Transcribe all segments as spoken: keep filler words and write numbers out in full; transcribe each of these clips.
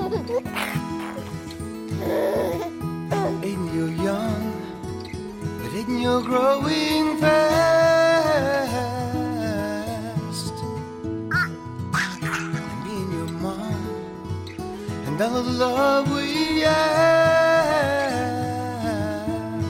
Aiden, you're young, but Aiden, you're growing fast. And me and your mom and all of the love we have,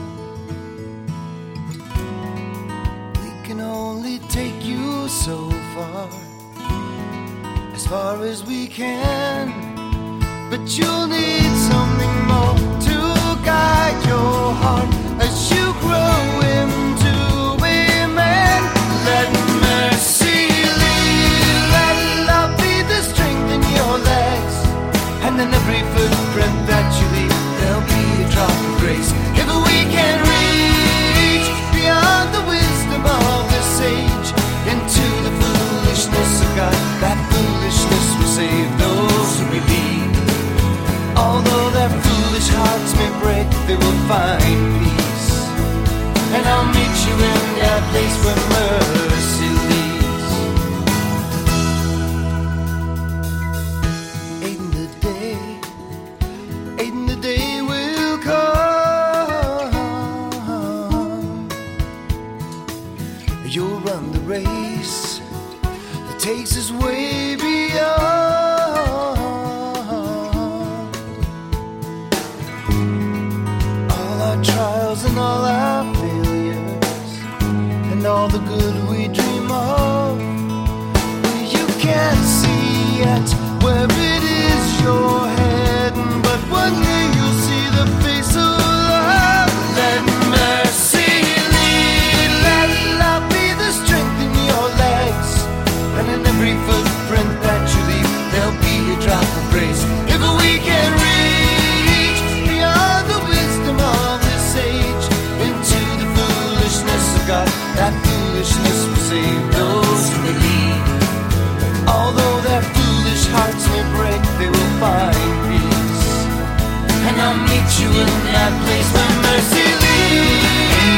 we can only take you so far, as far as we can. But you'll need something more to guide your heart as you grow into a man. Let mercy lead, let love be the strength in your legs, and in every footprint that you leave, there'll be a drop of grace. If we can reach beyond the wisdom of this age into the foolishness of God, that foolishness will save those who believe. Although their foolish hearts may break, they will find peace. And I'll meet you in that place where mercy leads. Aiden, the day, Aiden, the day will come. You'll run the race that takes us way beyond trials and all our failures and all the good we dream of. You can't see yet where it is you're heading, but one day you'll see the face of love. Let mercy lead, let love be the strength in your legs, and in every footprint that you leave, there'll be a drop of grace. If we can reach beyond the wisdom of age into the foolishness of God, that foolishness will save those who believe. Although their foolish hearts may break, they will find peace. And I'll meet you in that place where mercy leads.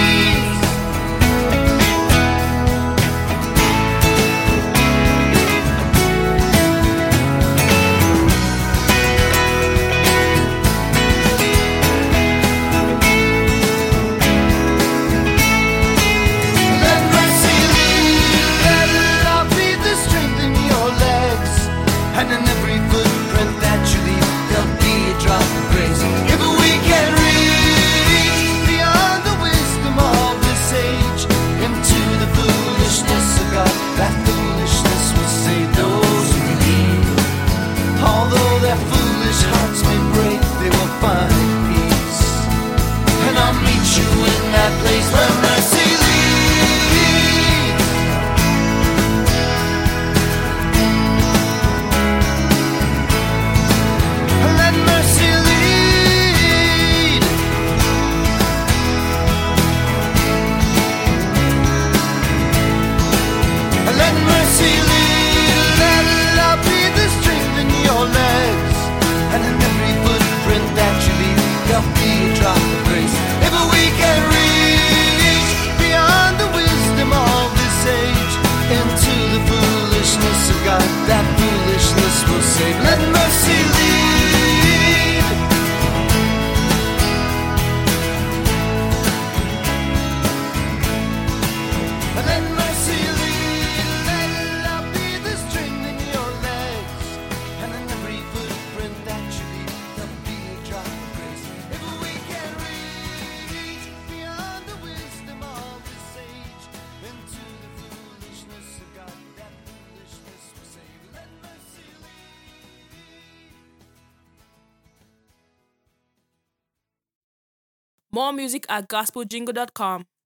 And in every footprint that you leave, there'll be a drop of grace. If we can reach beyond the wisdom of this age into the foolishness of God, that foolishness will save those who believe. Although their foolish hearts may break, they will find peace. And I'll meet you in that place where mercy leads. Let mercy lead. Let mercy lead. Let love be the strength in your legs, and in every footprint that you leave, there'll be a drop of grace. If we can reach beyond the wisdom of this age into the foolishness of God, that foolishness will save. Let mercy lead. Let mercy lead, let love be the strength in your legs, and in every footprint that you leave, there'll be a drop of grace. If we can reach beyond the wisdom of this age into the foolishness of God, that foolishness will save. Let mercy lead. More music at gospel jingle dot com.